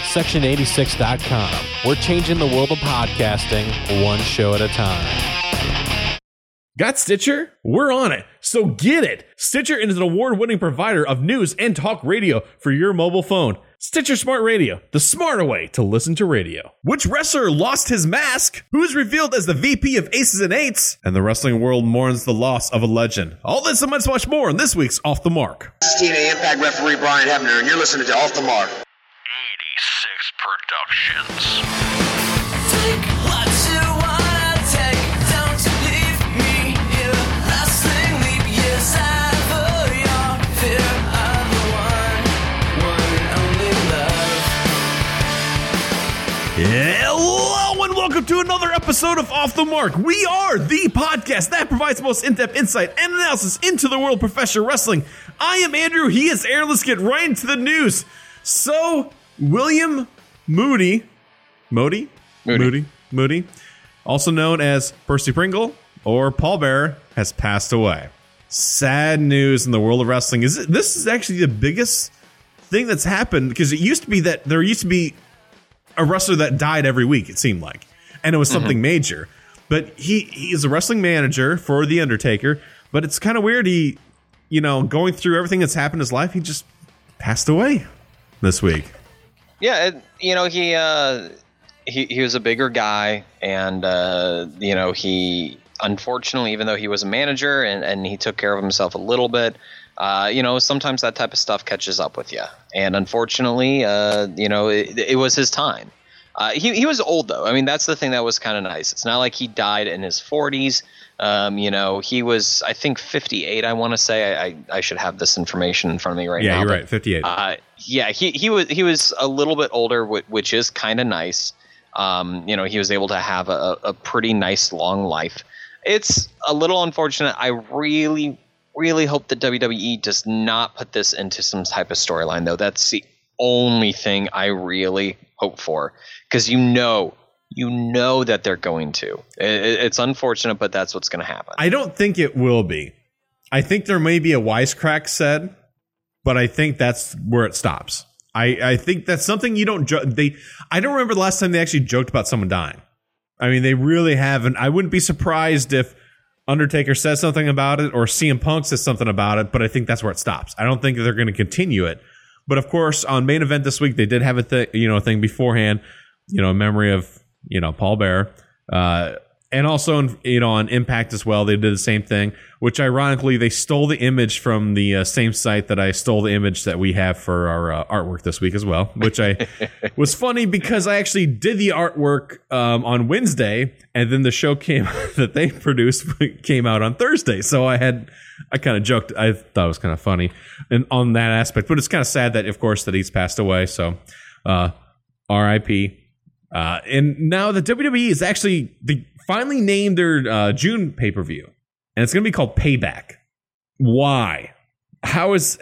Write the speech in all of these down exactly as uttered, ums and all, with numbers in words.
section eighty-six dot com. We're changing the world of podcasting one show at a time. Got Stitcher? We're on it, so get it! Stitcher is an award-winning provider of news and talk radio for your mobile phone. Stitcher Smart Radio, the smarter way to listen to radio. Which wrestler lost his mask? Who's revealed as the V P of Aces and Eights? And the wrestling world mourns the loss of a legend. All this and much, much more in this week's Off the Mark. This is T N A Impact referee Brian Hebner, and you're listening to Off the Mark. eighty-six Productions. Take what you wanna take, don't leave me here. Lasting leap years for your fear of the one, one and only love. Hello and welcome to another episode of Off the Mark. We are the podcast that provides the most in-depth insight and analysis into the world of professional wrestling. I am Andrew, he is Aaron. Let's get right into the news. So, William Moody, Moody? Moody. Moody, Moody, also known as Percy Pringle or Paul Bearer, has passed away. Sad news in the world of wrestling. Is it, this is actually the biggest thing that's happened, because it used to be that there used to be a wrestler that died every week, it seemed like, and it was something mm-hmm. major. But he, he is a wrestling manager for The Undertaker, but it's kind of weird. He, you know, going through everything that's happened in his life, he just passed away this week. Yeah, it, you know, he, uh, he he was a bigger guy, and, uh, you know, he, unfortunately, even though he was a manager and, and he took care of himself a little bit, uh, you know, sometimes that type of stuff catches up with you. And unfortunately, uh, you know, it, it was his time. Uh, he, he was old, though. I mean, that's the thing that was kind of nice. It's not like he died in his forties. Um, you know, he was, I think, fifty-eight, I want to say. I, I, I should have this information in front of me right yeah, now. Yeah, you're but, right, fifty-eight. Uh, yeah, he, he was he was a little bit older, which is kind of nice. Um, you know, he was able to have a, a pretty nice long life. It's a little unfortunate. I really, really hope that W W E does not put this into some type of storyline, though. That's the only thing I really hope for, because you know, you know that they're going to. It, it's unfortunate, but that's what's going to happen. I don't think it will be. I think there may be a wisecrack said, but I think that's where it stops. I, I think that's something you don't jo- they I don't remember the last time they actually joked about someone dying. I mean, they really haven't. I wouldn't be surprised if Undertaker says something about it or C M Punk says something about it, but I think that's where it stops. I don't think they're going to continue it. But of course, on Main Event this week, they did have a th- you know thing beforehand, you know, in memory of you know Paul Bearer, uh, and also in, you know on Impact as well. They did the same thing, which ironically they stole the image from the uh, same site that I stole the image that we have for our uh, artwork this week as well, which I was funny because I actually did the artwork um, on Wednesday, and then the show came that they produced came out on Thursday. So I had I kind of joked. I thought it was kind of funny and on that aspect, but it's kind of sad that, of course, that he's passed away. So uh, R I P. Uh, and now the W W E is actually they finally named their uh, June pay-per-view, and it's going to be called Payback. Why? How is,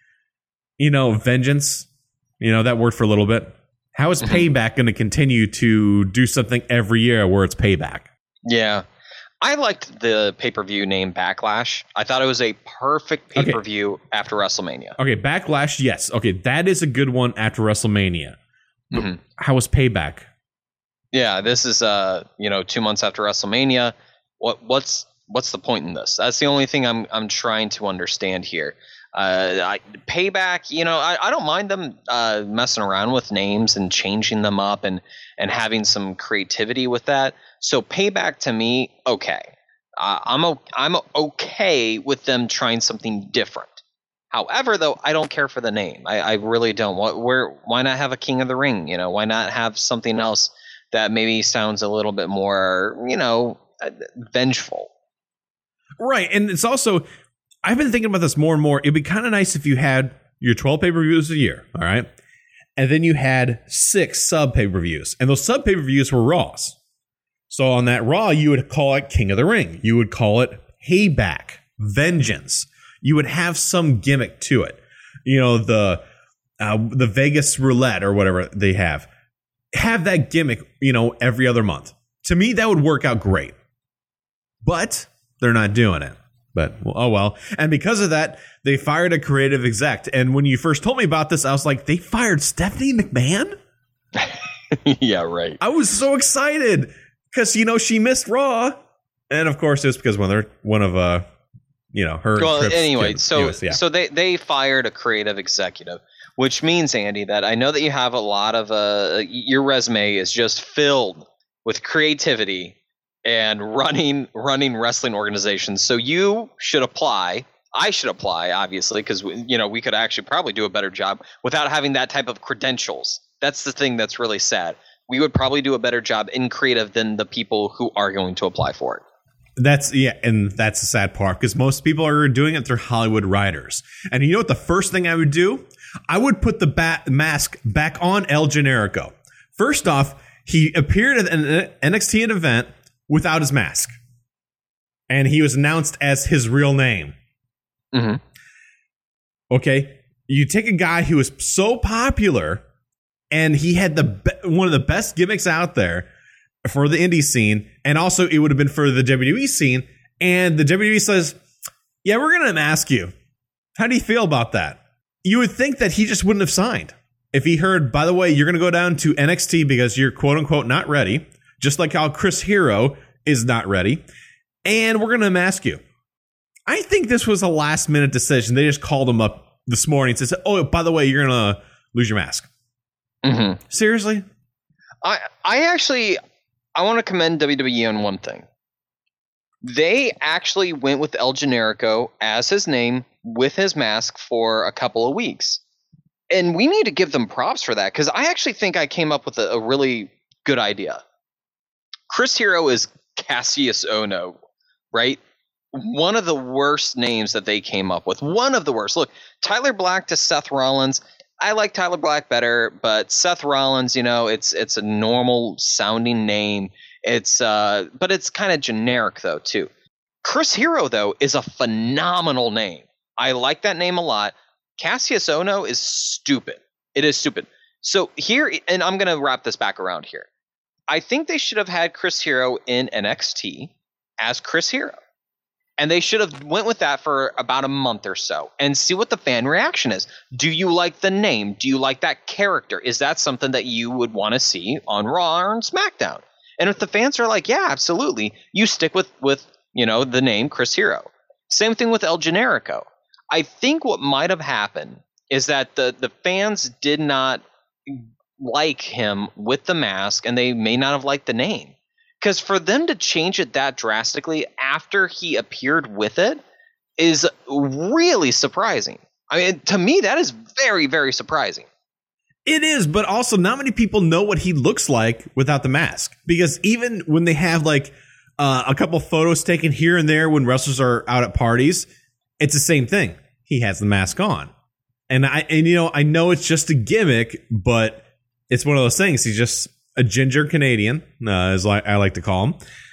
you know, vengeance, you know, that word for a little bit. How is Payback going to continue to do something every year where it's Payback? Yeah. I liked the pay-per-view name Backlash. I thought it was a perfect pay-per-view okay. after WrestleMania. Okay, Backlash, yes. Okay, that is a good one after WrestleMania. Mm-hmm. How was Payback? Yeah, this is uh, you know, two months after WrestleMania. What what's what's the point in this? That's the only thing I'm I'm trying to understand here. Uh, I, Payback, you know, I, I don't mind them uh, messing around with names and changing them up and and having some creativity with that. So Payback to me, okay, uh, I'm o- I'm okay with them trying something different. However, though, I don't care for the name. I, I really don't. What, where? Why not have a King of the Ring? You know, why not have something else that maybe sounds a little bit more, you know, vengeful? Right, and it's also, I've been thinking about this more and more. It'd be kind of nice if you had your twelve pay-per-views a year, all right? And then you had six sub pay-per-views, and those sub pay-per-views were Raws. So on that Raw, you would call it King of the Ring. You would call it Payback, Vengeance. You would have some gimmick to it. You know, the uh, the Vegas roulette or whatever they have. Have that gimmick, you know, every other month. To me, that would work out great. But they're not doing it. But, well, oh well. And because of that, they fired a creative exec. And when you first told me about this, I was like, they fired Stephanie McMahon? Yeah, right. I was so excited because, you know, she missed Raw. And of course, it was because one of, their, one of uh, you know, her. Well, trips anyway, to so U S, yeah. so they, they fired a creative executive, which means, Andy, that I know that you have a lot of uh, your resume is just filled with creativity and running running wrestling organizations. So you should apply. I should apply, obviously, because you know we could actually probably do a better job without having that type of credentials. That's the thing that's really sad. We would probably do a better job in creative than the people who are going to apply for it. That's yeah, and that's the sad part because most people are doing it through Hollywood writers. And you know what? The first thing I would do, I would put the bat mask back on El Generico. First off, he appeared at an N X T event without his mask, and he was announced as his real name. Mm-hmm. Okay, you take a guy who was so popular, and he had the be- one of the best gimmicks out there for the indie scene, and also it would have been for the W W E scene. And the W W E says, "Yeah, we're going to mask you. How do you feel about that?" You would think that he just wouldn't have signed if he heard, by the way, you're going to go down to N X T because you're quote unquote not ready, just like how Chris Hero is not ready, and we're going to mask you. I think this was a last minute decision. They just called him up this morning and said, "Oh, by the way, you're going to lose your mask." Mm-hmm. Seriously? I I actually I want to commend W W E on one thing. They actually went with El Generico as his name with his mask for a couple of weeks. And we need to give them props for that because I actually think I came up with a, a really good idea. Chris Hero is Cassius Ohno, right? One of the worst names that they came up with. One of the worst. Look, Tyler Black to Seth Rollins. I like Tyler Black better, but Seth Rollins, you know, it's it's a normal sounding name. It's uh, but it's kind of generic though too. Chris Hero though is a phenomenal name. I like that name a lot. Cassius Ohno is stupid. It is stupid. So here, and I'm gonna wrap this back around here. I think they should have had Chris Hero in N X T as Chris Hero. And they should have went with that for about a month or so and see what the fan reaction is. Do you like the name? Do you like that character? Is that something that you would want to see on Raw or on SmackDown? And if the fans are like, yeah, absolutely, you stick with, with you know, the name Chris Hero. Same thing with El Generico. I think what might have happened is that the, the fans did not like him with the mask, and they may not have liked the name. Because for them to change it that drastically after he appeared with it is really surprising. I mean, to me, that is very, very surprising. It is, but also not many people know what he looks like without the mask. Because even when they have like uh, a couple photos taken here and there when wrestlers are out at parties, it's the same thing. He has the mask on. And I, and you know, I know it's just a gimmick, but it's one of those things. He's just a ginger Canadian, uh, as I like to call him.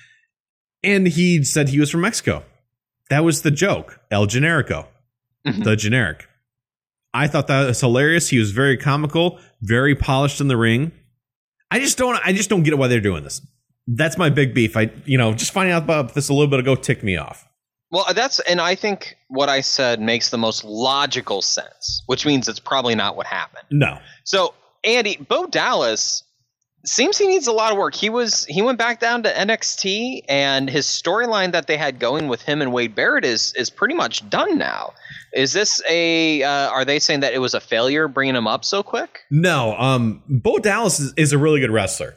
And he said he was from Mexico. That was the joke. El Generico. Mm-hmm. The generic. I thought that was hilarious. He was very comical, very polished in the ring. I just don't I just don't get it why they're doing this. That's my big beef. I you know, just finding out about this a little bit ago ticked me off. Well, that's and I think what I said makes the most logical sense, which means it's probably not what happened. No. So, Andy, Bo Dallas seems he needs a lot of work. He was he went back down to N X T, and his storyline that they had going with him and Wade Barrett is is pretty much done now. Is this a? Uh, are they saying that it was a failure bringing him up so quick? No. Um, Bo Dallas is, is a really good wrestler.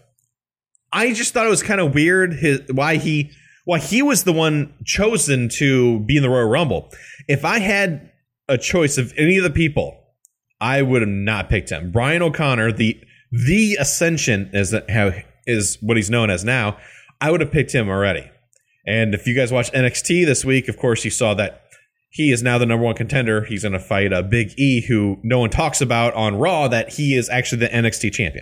I just thought it was kind of weird his why he why he was the one chosen to be in the Royal Rumble. If I had a choice of any of the people, I would have not picked him. Brian O'Connor, the The Ascension is how is what he's known as now. I would have picked him already. And if you guys watched N X T this week, of course, you saw that he is now the number one contender. He's going to fight a Big E, who no one talks about on Raw, that he is actually the N X T champion.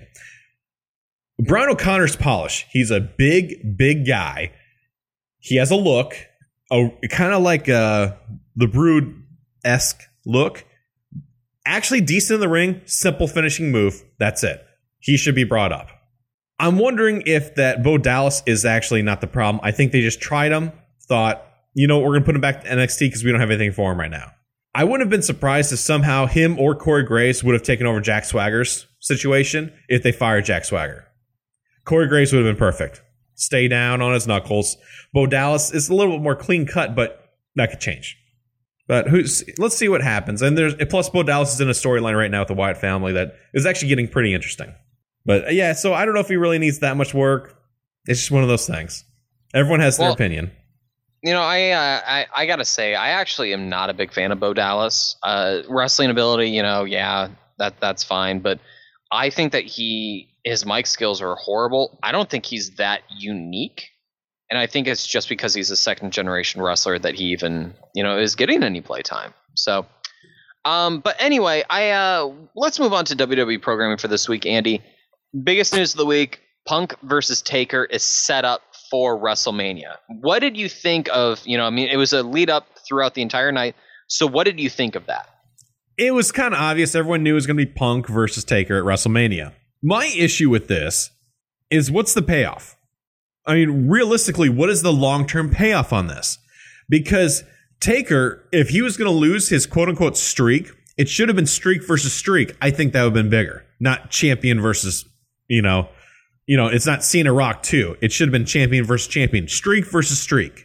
Brian O'Connor's polish. He's a big, big guy. He has a look, a kind of like a, the Brood-esque look. Actually decent in the ring, simple finishing move. That's it. He should be brought up. I'm wondering if that Bo Dallas is actually not the problem. I think they just tried him, thought, you know, we're going to put him back to N X T because we don't have anything for him right now. I wouldn't have been surprised if somehow him or Corey Graves would have taken over Jack Swagger's situation if they fire Jack Swagger. Corey Graves would have been perfect. Stay down on his knuckles. Bo Dallas is a little bit more clean cut, but that could change. But who's, let's see what happens. And there's plus Bo Dallas is in a storyline right now with the Wyatt family that is actually getting pretty interesting. But yeah, so I don't know if he really needs that much work. It's just one of those things. Everyone has their Well, opinion. You know, I, uh, I I gotta say, I actually am not a big fan of Bo Dallas. Uh, wrestling ability, you know, yeah, that that's fine. But I think that he his mic skills are horrible. I don't think he's that unique, and I think it's just because he's a second generation wrestler that he even you know is getting any play time. So, um, but anyway, I uh, let's move on to W W E programming for this week, Andy. Biggest news of the week: Punk versus Taker is set up for WrestleMania. What did you think of, you know, I mean, it was a lead up throughout the entire night. So what did you think of that? It was kind of obvious. Everyone knew it was going to be Punk versus Taker at WrestleMania. My issue with this is what's the payoff? I mean, realistically, what is the long-term payoff on this? Because Taker, if he was going to lose his quote-unquote streak, it should have been streak versus streak. I think that would have been bigger. Not champion versus, you know, You know, it's not Cena Rock two. It should have been champion versus champion. Streak versus streak.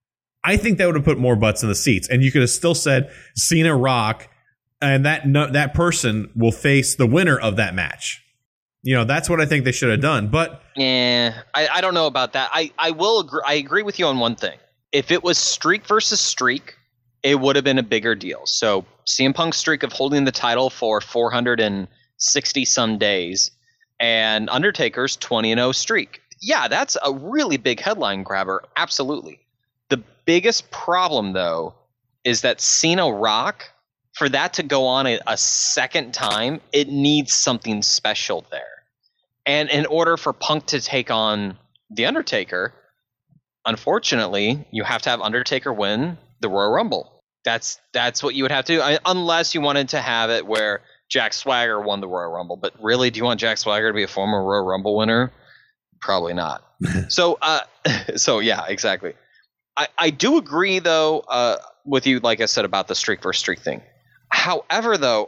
I think that would have put more butts in the seats. And you could have still said Cena Rock, and that no, that person will face the winner of that match. You know, that's what I think they should have done. But Yeah, I, I don't know about that. I, I will agree. I agree with you on one thing. If it was streak versus streak, it would have been a bigger deal. So C M Punk's streak of holding the title for four hundred sixty some days, and Undertaker's twenty and oh streak. Yeah, that's a really big headline grabber. Absolutely. The biggest problem, though, is that Cena Rock, for that to go on a, a second time, it needs something special there. And in order for Punk to take on The Undertaker, unfortunately, you have to have Undertaker win the Royal Rumble. That's that's what you would have to do, I, unless you wanted to have it where Jack Swagger won the Royal Rumble. But really, do you want Jack Swagger to be a former Royal Rumble winner? Probably not. so, uh, so yeah, exactly. I, I do agree, though, uh, with you, like I said, about the streak versus streak thing. However, though,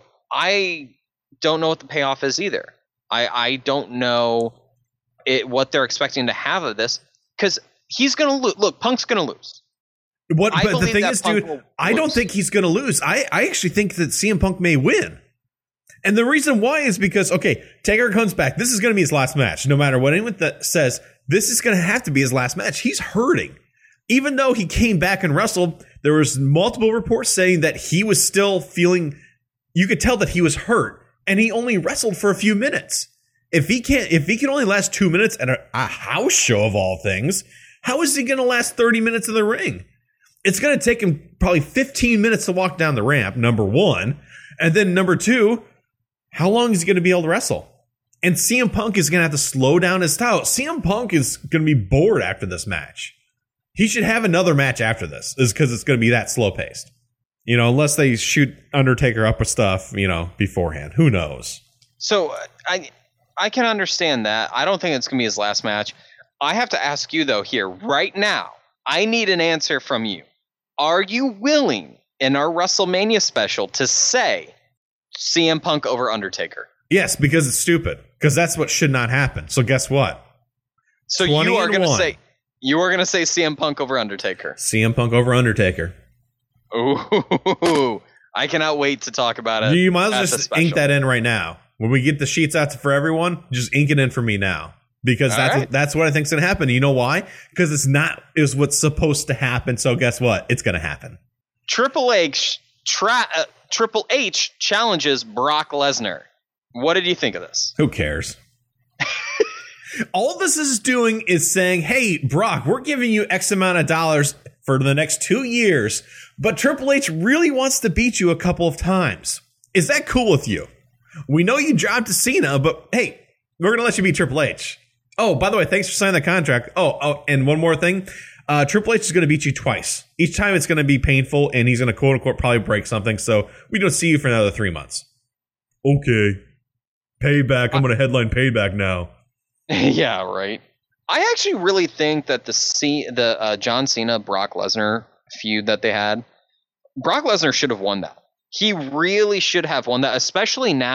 I don't know what the payoff is either. I, I don't know it, what they're expecting to have of this, because he's going to lose. Look, Punk's going to lose. What? I But the believe thing that is, Punk dude, will I don't lose. think he's going to lose. I, I actually think that C M Punk may win. And the reason why is because, okay, Taker comes back. This is going to be his last match. No matter what anyone that says, this is going to have to be his last match. He's hurting. Even though he came back and wrestled, there was multiple reports saying that he was still feeling, you could tell that he was hurt. And he only wrestled for a few minutes. If he can't, if he can only last two minutes at a, a house show of all things, how is he going to last thirty minutes in the ring? It's going to take him probably fifteen minutes to walk down the ramp, number one. And then number two, how long is he going to be able to wrestle? And C M Punk is going to have to slow down his style. C M Punk is going to be bored after this match. He should have another match after this, is because it's going to be that slow paced. You know, unless they shoot Undertaker up with stuff, you know, beforehand. Who knows? So uh, I I can understand that. I don't think it's going to be his last match. I have to ask you, though, here right now. I need an answer from you. Are you willing in our WrestleMania special to say C M Punk over Undertaker? Yes, because it's stupid. Because that's what should not happen. So guess what? So you are going to one. say you are going to say C M Punk over Undertaker. C M Punk over Undertaker. Ooh, I cannot wait to talk about it. You might as well at the just special. ink that in right now. When we get the sheets out for everyone, just ink it in for me now. Because All that's right. what, that's what I think's going to happen. You know why? Because it's not is what's supposed to happen. So guess what? It's going to happen. Triple H tra- uh, Triple H challenges Brock Lesnar. What did you think of this? Who cares? All this is doing is saying, hey, Brock, we're giving you X amount of dollars for the next two years, but Triple H really wants to beat you a couple of times. Is that cool with you? We know you dropped to Cena, but hey, we're going to let you beat Triple H. Oh, by the way, thanks for signing the contract. Oh, oh, and one more thing. Uh, Triple H is going to beat you twice. Each time it's going to be painful, and he's going to quote unquote probably break something. So we don't see you for another three months. Okay. Payback. I'm going to headline Payback now. Yeah, right. I actually really think that the C- the uh, John Cena Brock Lesnar feud that they had, Brock Lesnar should have won that. He really should have won that, especially now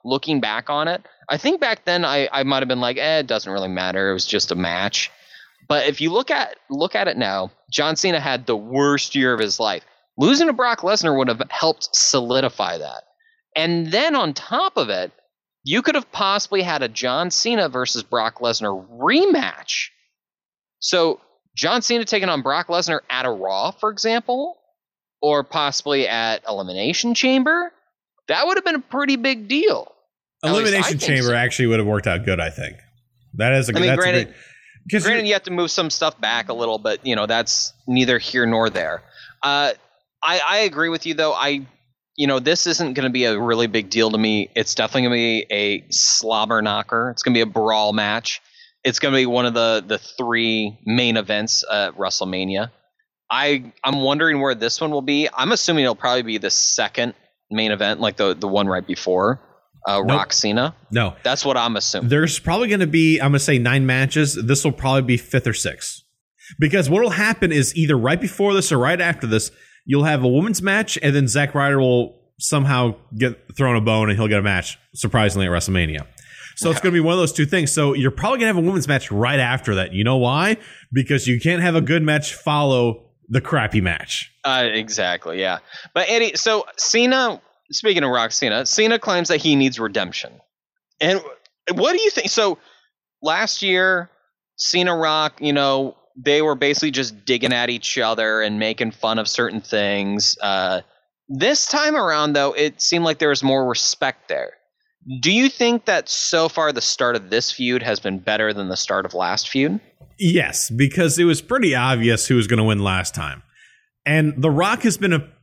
looking back on it, I think back then I, I might have been like, eh, it doesn't really matter. It was just a match. But if you look at look at it now, John Cena had the worst year of his life. Losing to Brock Lesnar would have helped solidify that. And then on top of it, you could have possibly had a John Cena versus Brock Lesnar rematch. So John Cena taking on Brock Lesnar at a Raw, for example, or possibly at Elimination Chamber, that would have been a pretty big deal. At Elimination Chamber so. actually would have worked out good, I think. That is a good. I mean, that's granted, a great, granted you have to move some stuff back a little, but you know that's neither here nor there. Uh, I, I agree with you, though. I, you know, this isn't going to be a really big deal to me. It's definitely going to be a slobber knocker. It's going to be a brawl match. It's going to be one of the the three main events at WrestleMania. I I'm wondering where this one will be. I'm assuming it'll probably be the second main event, like the the one right before. Uh, nope. Rock Cena? No. That's what I'm assuming. There's probably going to be, I'm going to say nine matches. This will probably be fifth or sixth. Because what will happen is either right before this or right after this, you'll have a women's match, and then Zack Ryder will somehow get thrown a bone and he'll get a match, surprisingly, at WrestleMania. So it's going to be one of those two things. So you're probably going to have a women's match right after that. You know why? Because you can't have a good match follow the crappy match. Uh, exactly, yeah. But Eddie, so Cena... Speaking of Rock Cena, Cena claims that he needs redemption. And what do you think? So last year, Cena Rock, you know, they were basically just digging at each other and making fun of certain things. Uh, this time around, though, it seemed like there was more respect there. Do you think that so far the start of this feud has been better than the start of last feud? Yes, because it was pretty obvious who was going to win last time. And The Rock has been a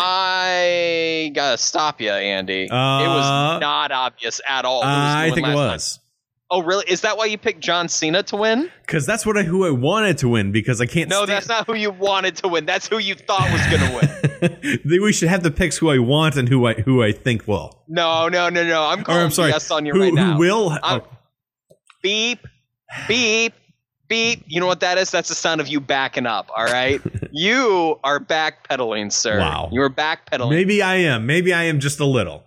I gotta stop you, Andy. Uh, it was not obvious at all. Uh, I think it was. Time. Oh, really? Is that why you picked John Cena to win? Because that's what I, who I wanted to win. Because I can't. No, stand. That's not who you wanted to win. That's who you thought was going to win. We should have the picks who I want and who I who I think will. No, no, no, no. I'm calling or, I'm sorry. yes on you who, right now. Who will? I'm, oh. Beep, beep. Beep. You know what that is? That's the sound of you backing up, all right? You are backpedaling, sir. Wow. You are backpedaling. Maybe I am. Maybe I am just a little.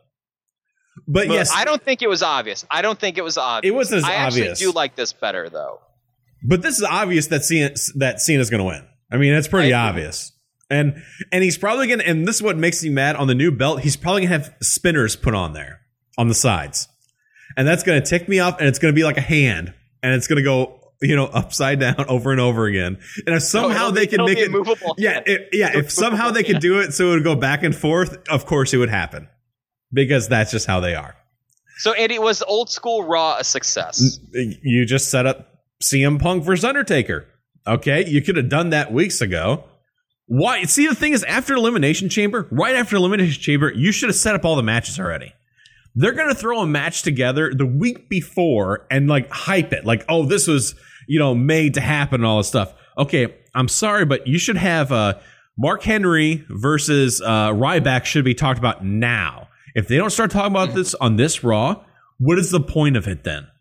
But, but yes. I don't think it was obvious. I don't think it was obvious. It wasn't as I obvious. I actually do like this better, though. But this is obvious that Cena, that Cena's going to win. I mean, it's pretty obvious. And and he's probably going to, and this is what makes me mad on the new belt, he's probably going to have spinners put on there, on the sides. And that's going to tick me off, and it's going to be like a hand. And it's going to go, you know, upside down over and over again. And if somehow no, they be, can make it, movable. yeah, it, yeah, if somehow they could do it so it would go back and forth, of course it would happen, because that's just how they are. So, Andy, was old school Raw a success? You just set up C M Punk versus Undertaker. Okay, you could have done that weeks ago. Why? See, the thing is, after Elimination Chamber, right after Elimination Chamber, you should have set up all the matches already. They're going to throw a match together the week before and like hype it. Like, oh, this was, you know, made to happen and all this stuff. Okay, I'm sorry, but you should have uh, Mark Henry versus uh, Ryback should be talked about now. If they don't start talking about this on this Raw, what is the point of it then?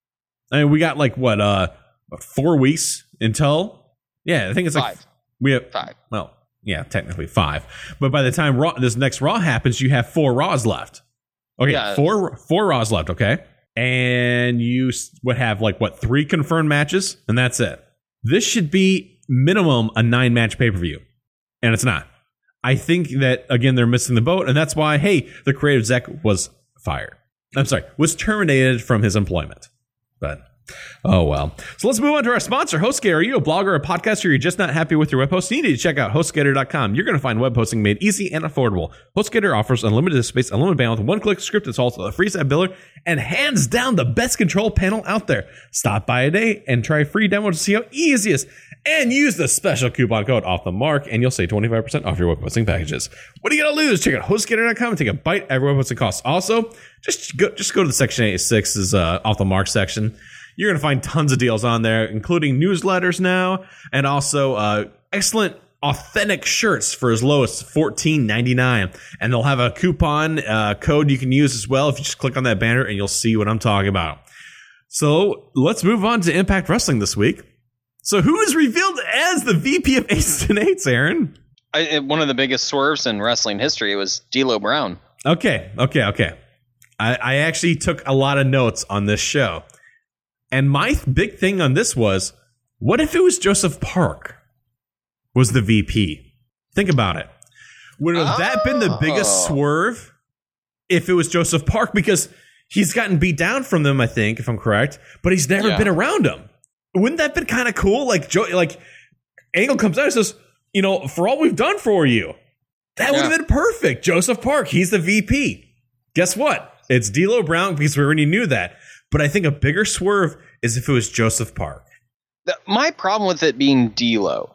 I mean, we got like, what, uh, four weeks until? Yeah, I think it's like five. We have five. Well, yeah, technically five. But by the time Raw, this next Raw happens, you have four Raws left. Okay, yeah. four four Raws left, okay? And you would have, like, what, three confirmed matches? And that's it. This should be minimum a nine-match pay-per-view. And it's not. I think that, again, they're missing the boat. And that's why, hey, the creative exec was fired. I'm sorry, was terminated from his employment. But, oh well. So let's move on to our sponsor, HostGator. Are you a blogger or a podcaster, or you're just not happy with your web host? You need to check out host gator dot com. You're going to find web hosting made easy and affordable. HostGator offers unlimited space, unlimited bandwidth, one-click script install to the free site builder, and hands down the best control panel out there. Stop by today and try a free demo to see how easy it is. And use the special coupon code off the mark, and you'll save twenty-five percent off your web hosting packages. What are you going to lose? Check out host gator dot com and take a bite every web hosting costs. Also, just go, just go to the Section eighty-six's uh, off the mark section. You're going to find tons of deals on there, including newsletters now, and also uh, excellent authentic shirts for as low as fourteen ninety-nine. And they'll have a coupon uh, code you can use as well if you just click on that banner, and you'll see what I'm talking about. So let's move on to Impact Wrestling this week. So who is revealed as the V P of Aces and Eights, Aaron? I, one of the biggest swerves in wrestling history was D'Lo Brown. Okay, okay, okay. I, I actually took a lot of notes on this show. And my th- big thing on this was, what if it was Joseph Park was the V P? Think about it. Would have oh. that been the biggest swerve if it was Joseph Park? Because he's gotten beat down from them, I think, if I'm correct, but he's never yeah. been around them. Wouldn't that been kind of cool? Like, Joe, like Angle comes out and says, you know, for all we've done for you, that yeah. would have been perfect. Joseph Park, he's the V P. Guess what? It's D'Lo Brown because we already knew that. But I think a bigger swerve is if it was Joseph Park. The, my problem with it being D'Lo.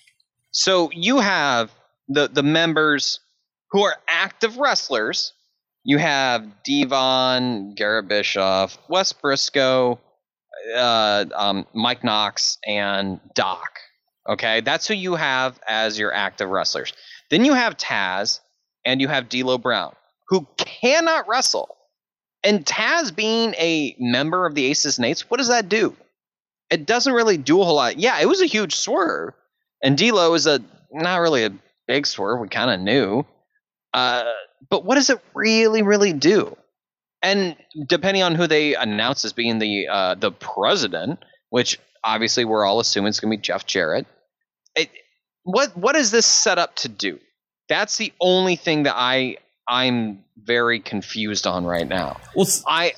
So you have the the members who are active wrestlers. You have Devon, Garrett Bischoff, Wes Briscoe, uh, um, Mike Knox, and Doc. Okay, that's who you have as your active wrestlers. Then you have Taz, and you have D'Lo Brown, who cannot wrestle. And Taz being a member of the Aces and Eights, what does that do? It doesn't really do a whole lot. Yeah, it was a huge swerve. And D'Lo is a not really a big swerve. We kind of knew. Uh, but what does it really, really do? And depending on who they announce as being the uh, the president, which obviously we're all assuming it's going to be Jeff Jarrett, it, what what is this set up to do? That's the only thing that I I'm very confused on right now. Well, I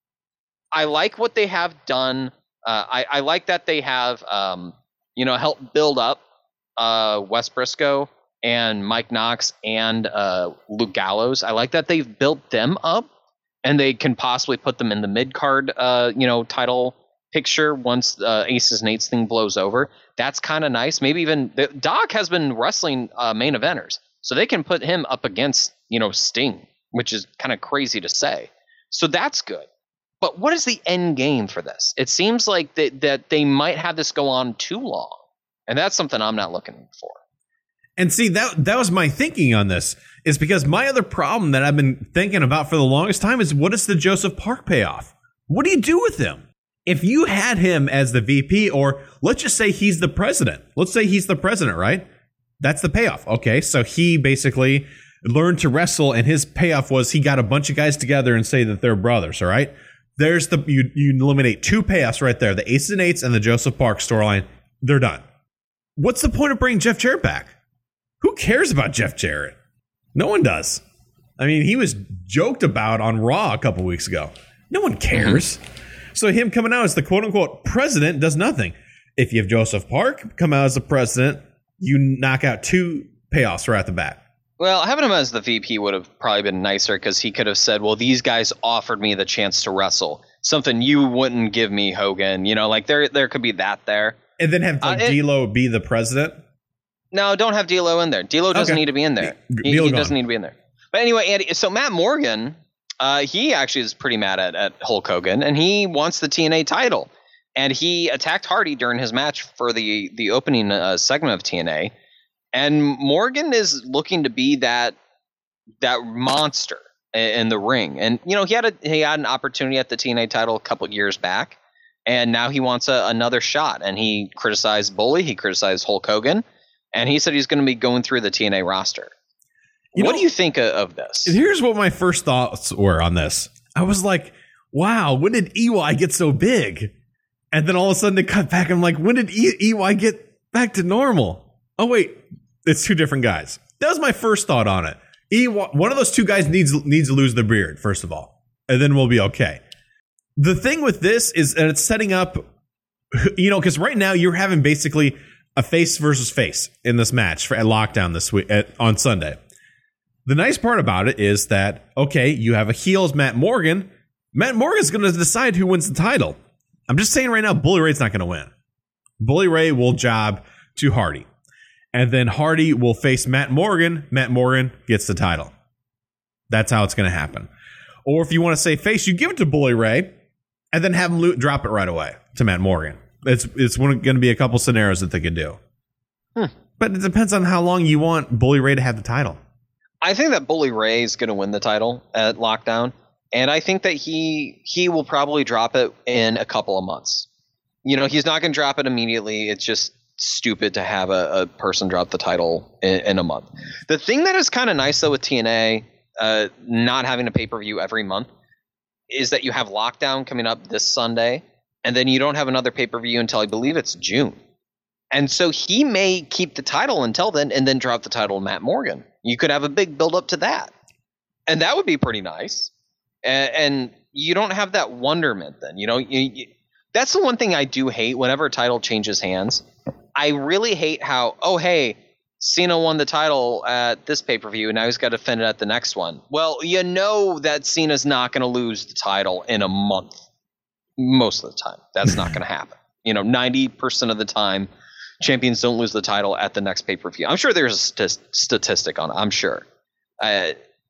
I like what they have done. Uh, I I like that they have um, you know helped build up uh, Wes Briscoe and Mike Knox and uh, Luke Gallows. I like that they've built them up, and they can possibly put them in the mid card uh, you know title picture once the uh, Aces and Eights thing blows over. That's kind of nice. Maybe even the, Doc has been wrestling uh, main eventers. So they can put him up against, you know, Sting, which is kind of crazy to say. So that's good. But what is the end game for this? It seems like that that they might have this go on too long. And that's something I'm not looking for. And see, that that was my thinking on this, is because my other problem that I've been thinking about for the longest time is, what is the Joseph Park payoff? What do you do with him? If you had him as the V P, or let's just say he's the president. Let's say he's the president, right? That's the payoff. Okay, so he basically learned to wrestle, and his payoff was he got a bunch of guys together and say that they're brothers, all right? There's the you, you eliminate two payoffs right there, the Aces and Eights and the Joseph Park storyline. They're done. What's the point of bringing Jeff Jarrett back? Who cares about Jeff Jarrett? No one does. I mean, he was joked about on Raw a couple weeks ago. No one cares. So him coming out as the quote-unquote president does nothing. If you have Joseph Park come out as the president, you knock out two payoffs right at the bat. Well, having him as the V P would have probably been nicer, because he could have said, well, these guys offered me the chance to wrestle. Something you wouldn't give me, Hogan. You know, like there there could be that there. And then have like, uh, D'Lo be the president? No, don't have D'Lo in there. D'Lo doesn't okay. need to be in there. He, he doesn't need to be in there. But anyway, Andy, so Matt Morgan, uh, he actually is pretty mad at, at Hulk Hogan, and he wants the T N A title. And he attacked Hardy during his match for the, the opening uh, segment of T N A. And Morgan is looking to be that that monster in, in the ring. And, you know, he had a he had an opportunity at the T N A title a couple years back. And now he wants a, another shot. And he criticized Bully. He criticized Hulk Hogan. And he said he's going to be going through the T N A roster. You what know, do you think of, of this? Here's what my first thoughts were on this. I was like, wow, when did E Y get so big? And then all of a sudden they cut back. I'm like, when did e- EY get back to normal? Oh, wait, it's two different guys. That was my first thought on it. E Y, one of those two guys needs needs to lose the beard, first of all, and then we'll be okay. The thing with this is that it's setting up, you know, because right now you're having basically a face versus face in this match for, at Lockdown this week at, on Sunday. The nice part about it is that, okay, you have a heel as Matt Morgan. Matt Morgan's going to decide who wins the title. I'm just saying right now, Bully Ray's not going to win. Bully Ray will job to Hardy. And then Hardy will face Matt Morgan. Matt Morgan gets the title. That's how it's going to happen. Or if you want to say face, you give it to Bully Ray and then have him lo- drop it right away to Matt Morgan. It's it's going to be a couple scenarios that they can do. Hmm. But it depends on how long you want Bully Ray to have the title. I think that Bully Ray is going to win the title at Lockdown. And I think that he he will probably drop it in a couple of months. You know, he's not going to drop it immediately. It's just stupid to have a, a person drop the title in, in a month. The thing that is kind of nice, though, with T N A uh, not having a pay-per-view every month, is that you have Lockdown coming up this Sunday, and then you don't have another pay-per-view until I believe it's June. And so he may keep the title until then and then drop the title to Matt Morgan. You could have a big build-up to that. And that would be pretty nice. And, and you don't have that wonderment then. You know, you, you, that's the one thing I do hate whenever a title changes hands. I really hate how, oh, hey, Cena won the title at this pay-per-view, and now he's got to defend it at the next one. Well, you know that Cena's not going to lose the title in a month. Most of the time. That's not going to happen. You know, ninety percent of the time, champions don't lose the title at the next pay-per-view. I'm sure there's a st- statistic on it. I'm sure. Uh,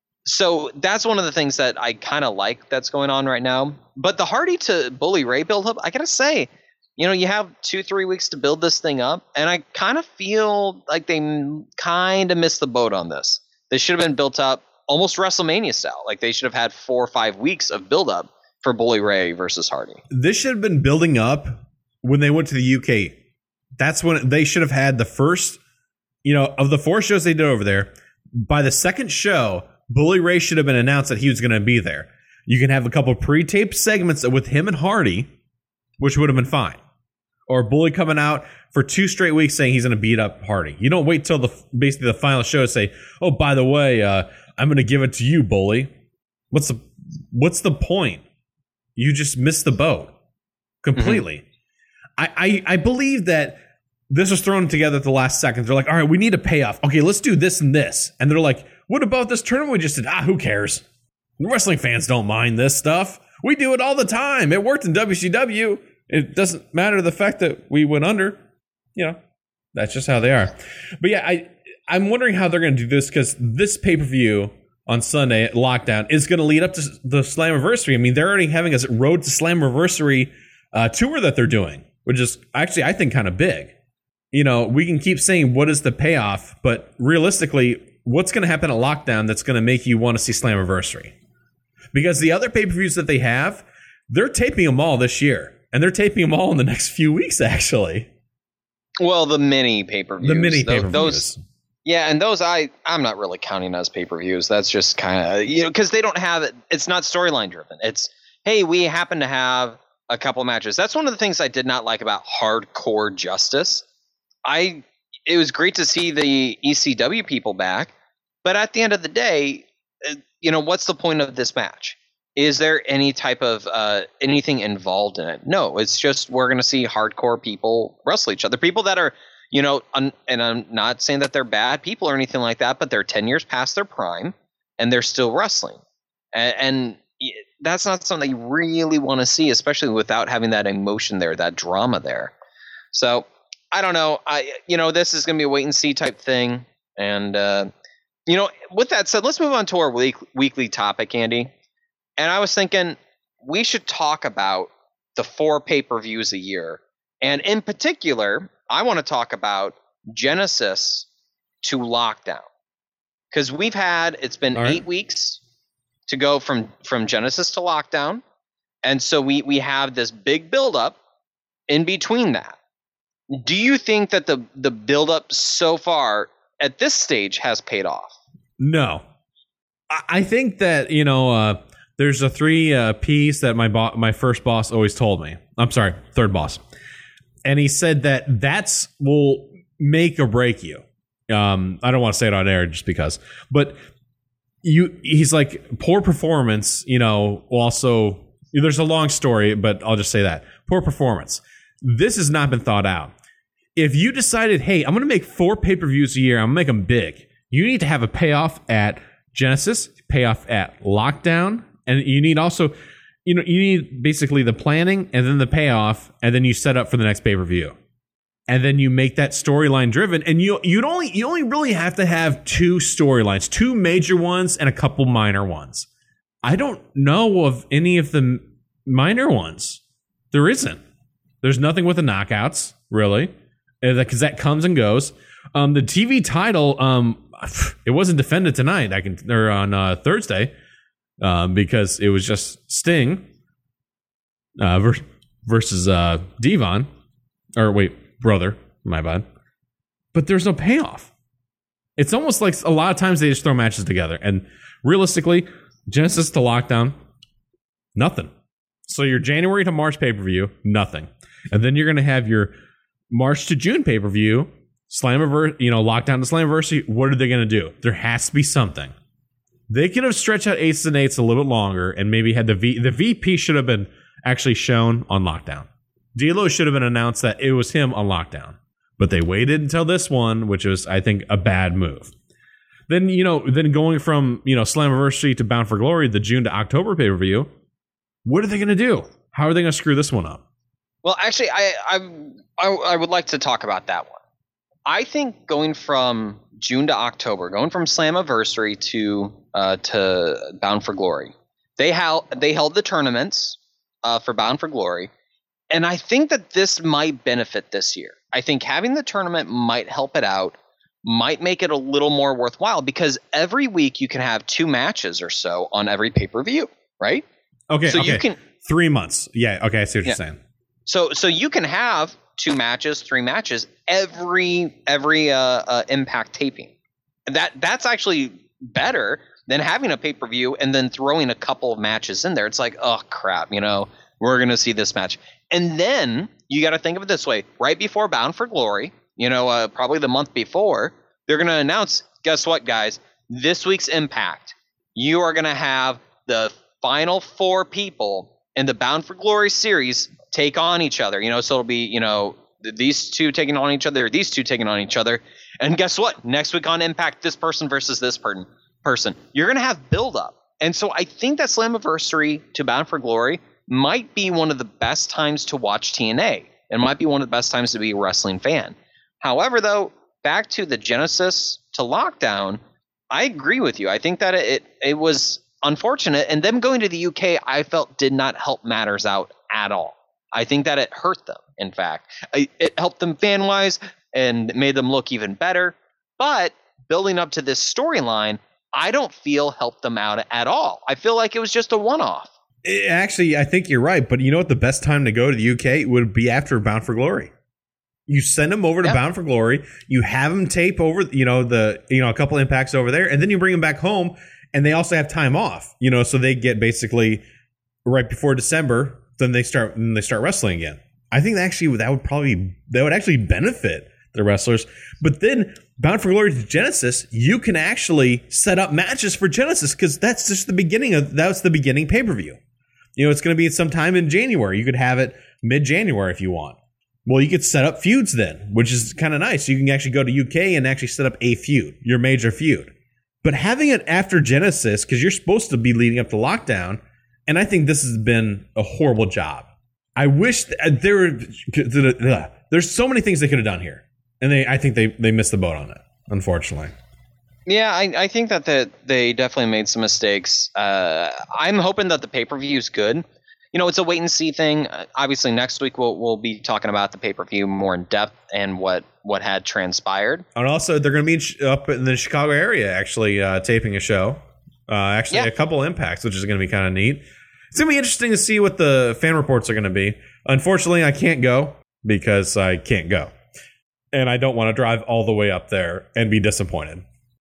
so that's one of the things that I kind of like that's going on right now. But the Hardy to Bully Ray build-up, I got to say, you know, you have two, three weeks to build this thing up, and I kind of feel like they kind of missed the boat on this. They should have been built up almost WrestleMania style. Like they should have had four or five weeks of build-up for Bully Ray versus Hardy. This should have been building up when they went to the U K. That's when they should have had the first, you know, of the four shows they did over there. By the second show, Bully Ray should have been announced that he was going to be there. You can have a couple pre-taped segments with him and Hardy, which would have been fine. Or Bully coming out for two straight weeks saying he's going to beat up Hardy. You don't wait till the basically the final show to say, "Oh, by the way, uh, I'm going to give it to you, Bully." What's the what's the point? You just missed the boat completely. Mm-hmm. I, I I believe that this was thrown together at the last second. They're like, all right, we need a payoff. Okay, let's do this and this. And they're like, what about this tournament we just did? Ah, who cares? Wrestling fans don't mind this stuff. We do it all the time. It worked in W C W. It doesn't matter the fact that we went under. You know, that's just how they are. But yeah, I, I'm wondering how they're going to do this because this pay-per-view on Sunday at Lockdown is going to lead up to the Slammiversary. I mean, they're already having a Road to Slammiversary uh, tour that they're doing, which is actually, I think, kind of big. You know, we can keep saying what is the payoff, but realistically, what's going to happen at Lockdown that's going to make you want to see Slammiversary? Because the other pay-per-views that they have, they're taping them all this year. And they're taping them all in the next few weeks, actually. Well, the mini pay-per-views. The mini Those- pay-per-views. Those, yeah, and those I, I'm not really counting as pay-per-views. That's just kind of, you know, because they don't have it. It's not storyline driven. It's, hey, we happen to have a couple matches. That's one of the things I did not like about Hardcore Justice. I, it was great to see the E C W people back, but at the end of the day, uh, you know, what's the point of this match? Is there any type of uh, anything involved in it? No, it's just we're going to see hardcore people wrestle each other. People that are, you know, un- and I'm not saying that they're bad people or anything like that, but they're ten years past their prime and they're still wrestling. And, and that's not something you really want to see, especially without having that emotion there, that drama there. So I don't know. I, you know, this is going to be a wait and see type thing. And, uh, you know, with that said, let's move on to our week- weekly topic, Andy. And I was thinking we should talk about the four pay-per-views a year. And in particular, I want to talk about Genesis to Lockdown. Because we've had, it's been All right. eight weeks to go from, from Genesis to Lockdown. And so we, we have this big buildup in between that. Do you think that the, the buildup so far at this stage has paid off? No. I, I think that, you know, uh, there's a three uh, P's that my bo- my first boss always told me. I'm sorry, third boss. And he said that that's will make or break you. Um, I don't want to say it on air just because. But you, he's like, poor performance, you know, will also, there's a long story, but I'll just say that. Poor performance. This has not been thought out. If you decided, hey, I'm going to make four pay-per-views a year, I'm going to make them big, you need to have a payoff at Genesis, payoff at Lockdown, and you need also, you know, you need basically the planning and then the payoff, and then you set up for the next pay-per-view. And then you make that storyline driven, and you you'd only you only really have to have two storylines, two major ones and a couple minor ones. I don't know of any of the minor ones. There isn't. There's nothing with the knockouts, really, because that comes and goes. Um, the T V title, um, it wasn't defended tonight. I can or on uh, Thursday. Um, because it was just Sting uh, ver- versus uh, Devon. Or wait, brother. My bad. But there's no payoff. It's almost like a lot of times they just throw matches together. And realistically, Genesis to Lockdown, Nothing. So your January to March pay-per-view, nothing. And then you're going to have your March to June pay-per-view, Slammiversary, you know, Lockdown to Slammiversary. What are they going to do? There has to be something. They could have stretched out eights and eights a little bit longer and maybe had the V. The V P should have been actually shown on Lockdown. D'Lo should have been announced that it was him on Lockdown. But they waited until this one, which was, I think, a bad move. Then, you know, then going from, you know, Slammiversary to Bound for Glory, the June to October pay-per-view, what are they going to do? How are they going to screw this one up? Well, actually, I, I I I would like to talk about that one. I think going from June to October, going from Slammiversary to uh, to Bound for Glory, they held they held the tournaments uh, for Bound for Glory, and I think that this might benefit this year. I think having the tournament might help it out, might make it a little more worthwhile because every week you can have two matches or so on every pay-per-view, right? Okay, so okay. you can Three months. Yeah, okay, I see what yeah. you're saying. So so you can have two matches, three matches every every uh, uh, Impact taping. That that's actually better than having a pay-per-view and then throwing a couple of matches in there. It's like, oh crap, you know, we're gonna see this match. And then you got to think of it this way: right before Bound for Glory, you know, uh, probably the month before, they're gonna announce, guess what, guys? This week's Impact, you are gonna have the final four people in the Bound for Glory series take on each other. You know, so it'll be, you know, these two taking on each other, these two taking on each other. And guess what? Next week on Impact, this person versus this person. person. You're going to have build-up. And so I think that Slammiversary to Bound for Glory might be one of the best times to watch T N A. It might be one of the best times to be a wrestling fan. However, though, back to the Genesis to Lockdown, I agree with you. I think that it it was unfortunate. And them going to the U K, I felt did not help matters out at all. I think that it hurt them, in fact. It helped them fan-wise and made them look even better. But building up to this storyline, I don't feel helped them out at all. I feel like it was just a one-off. It, actually, I think you're right. But you know what? The best time to go to the U K would be after Bound for Glory. You send them over to yep. Bound for Glory. You have them tape over, you know, the you know a couple impacts over there, and then you bring them back home. And they also have time off, you know, so they get basically right before December. Then they start then they start wrestling again. I think that actually that would probably that would actually benefit the wrestlers. But then Bound for Glory to Genesis, you can actually set up matches for Genesis because that's just the beginning of that's the beginning pay per view. You know, it's going to be sometime in January. You could have it mid January if you want. Well, you could set up feuds then, which is kind of nice. You can actually go to U K and actually set up a feud, your major feud. But having it after Genesis, because you're supposed to be leading up to Lockdown. And I think this has been a horrible job. I wish th- there were there's so many things they could have done here, and they I think they they missed the boat on it, unfortunately. Yeah, I, I think that the, they definitely made some mistakes. Uh, I'm hoping that the pay per view is good. You know, it's a wait and see thing. Uh, obviously, next week we'll we'll be talking about the pay per view more in depth and what what had transpired. And also, they're going to be in sh- up in the Chicago area, actually uh, taping a show. Uh, actually, yeah. a couple impacts, which is going to be kind of neat. It's going to be interesting to see what the fan reports are going to be. Unfortunately, I can't go because I can't go. And I don't want to drive all the way up there and be disappointed.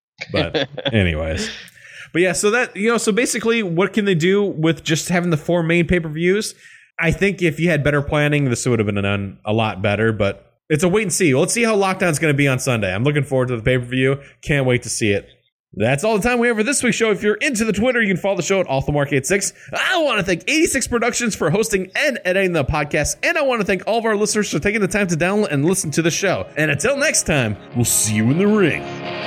But anyways. But yeah, so that, you know, so basically what can they do with just having the four main pay-per-views? I think if you had better planning, this would have been done a lot better. But it's a wait and see. Well, let's see how Lockdown's going to be on Sunday. I'm looking forward to the pay-per-view. Can't wait to see it. That's all the time we have for this week's show. If you're into the Twitter, you can follow the show at Off the Mark eighty-six. I want to thank eighty-six Productions for hosting and editing the podcast. And I want to thank all of our listeners for taking the time to download and listen to the show. And until next time, we'll see you in the ring.